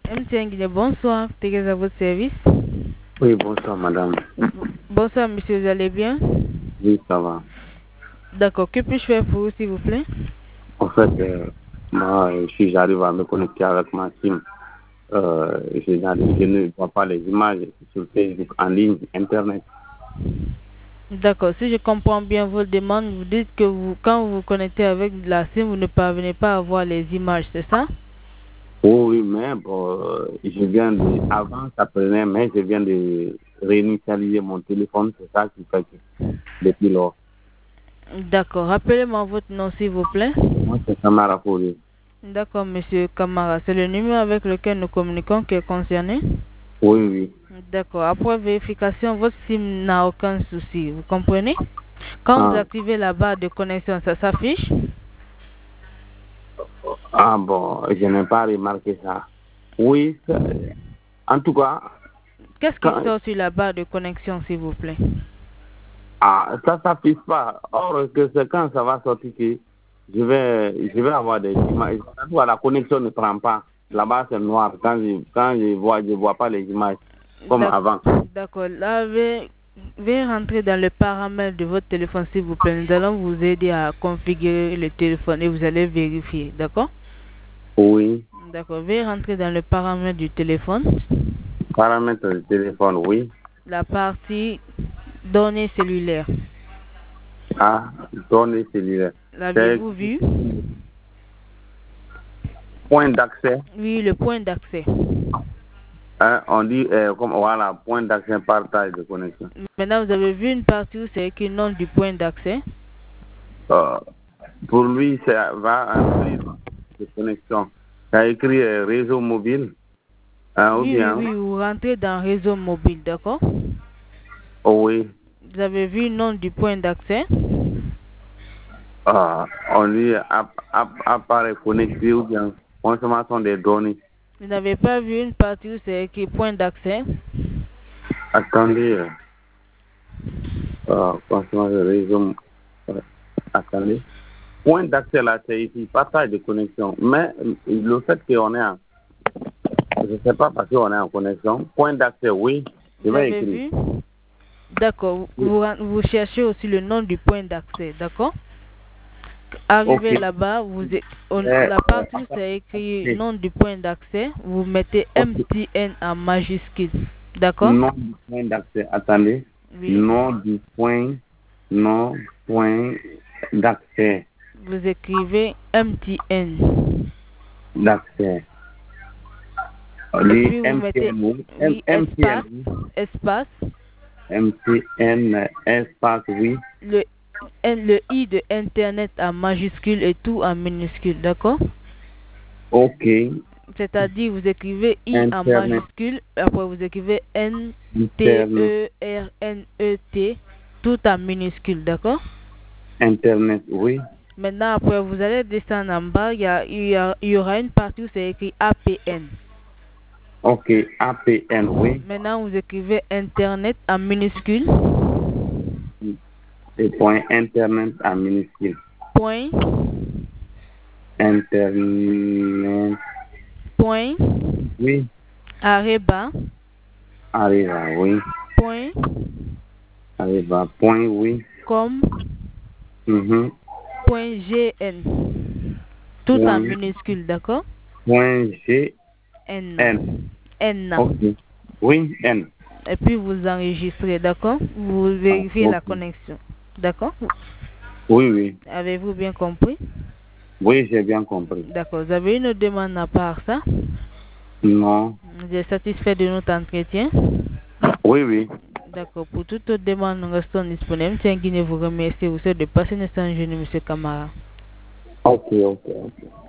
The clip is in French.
MTN Guinée, bonsoir. Thérèse à votre service. Oui, bonsoir madame. Bonsoir monsieur, vous allez bien? Oui, ça va. D'accord, que puis-je faire pour vous s'il vous plaît? En fait, moi, si j'arrive à me connecter avec ma SIM, je ne vois pas les images sur Facebook en ligne, Internet. D'accord, si je comprends bien votre demande, vous dites que quand vous vous connectez avec la SIM, vous ne parvenez pas à voir les images, c'est ça? Oui, mais bon, avant ça prenait, mais je viens de réinitialiser mon téléphone, c'est ça qui fait que depuis lors. D'accord, rappelez-moi votre nom s'il vous plaît. Moi, c'est Samara Fourier. D'accord, monsieur Kamara, c'est le numéro avec lequel nous communiquons qui est concerné? Oui, oui. D'accord, après vérification, votre SIM n'a aucun souci, vous comprenez? Quand vous activez la barre de connexion, ça s'affiche? Ah bon, je n'ai pas remarqué ça. Oui, en tout cas, Qu'est-ce qui sort sur la barre de connexion, s'il vous plaît? ça s'affiche pas. Or, que c'est quand ça va sortir que je vais avoir des images. La connexion ne prend pas. Là-bas, c'est noir. Quand je vois pas les images comme avant. D'accord. Là, veuillez rentrer dans le paramètre de votre téléphone, s'il vous plaît. Nous allons vous aider à configurer le téléphone et vous allez vérifier. D'accord? Oui. D'accord. Veuillez rentrer dans le paramètre du téléphone. Paramètre du téléphone, oui. La partie données cellulaires. Données cellulaires. L'avez-vous vu? Point d'accès. Oui, le point d'accès. On dit, voilà, point d'accès, partage de connexion. Maintenant, vous avez vu une partie où c'est écrit nom du point d'accès. Pour lui, ça va inclure de connexion. Ça a écrit réseau mobile. Oui, vous rentrez dans réseau mobile, d'accord? Oh oui. Vous avez vu le nom du point d'accès? On dit appareil connecté ou bien consommation des données. Vous n'avez pas vu une partie où c'est écrit point d'accès? Attendez. Consommation de réseau. Attendez. Point d'accès là, c'est ici, partage de connexion. Mais le fait qu'on est en... Je ne sais pas parce qu'on est en connexion. Point d'accès, oui. Vous avez vu? D'accord. Vous cherchez aussi le nom du point d'accès, d'accord? Arrivez là-bas, la partie où c'est écrit nom du point d'accès, vous mettez MTN en majuscule, d'accord? Nom du point d'accès, attendez. Oui. Nom du point d'accès. Vous écrivez MTN. D'accès. Et puis vous mettez espace. MTN, espace, oui. Le I de Internet en majuscule et tout en minuscule, d'accord? Ok. C'est-à-dire, vous écrivez I en majuscule, après vous écrivez N-T-E-R-N-E-T, tout en minuscule, d'accord? Internet, oui. Maintenant, après, vous allez descendre en bas, il y aura une partie où c'est écrit APN. Ok, APN, oui. Maintenant, vous écrivez Internet en minuscule. Et point Internet en minuscule. Point. Internet. Point. Oui. Arreba. Arreba, oui. Point. Arreba, point, oui. Com. Point GN. Tout en minuscule, d'accord? Point GN. N. Ok. Oui, N. Et puis vous enregistrez, d'accord? Vous vérifiez la connexion, d'accord? Oui. Avez-vous bien compris? Oui, j'ai bien compris. D'accord. Vous avez une demande à part ça? Non. Vous êtes satisfait de notre entretien? Oui. D'accord. Pour toute autre demande, nous restons disponibles. Tiens, Guinée vous remercie. Vous souhaite de passer une excellente journée, M. Kamara. Ok.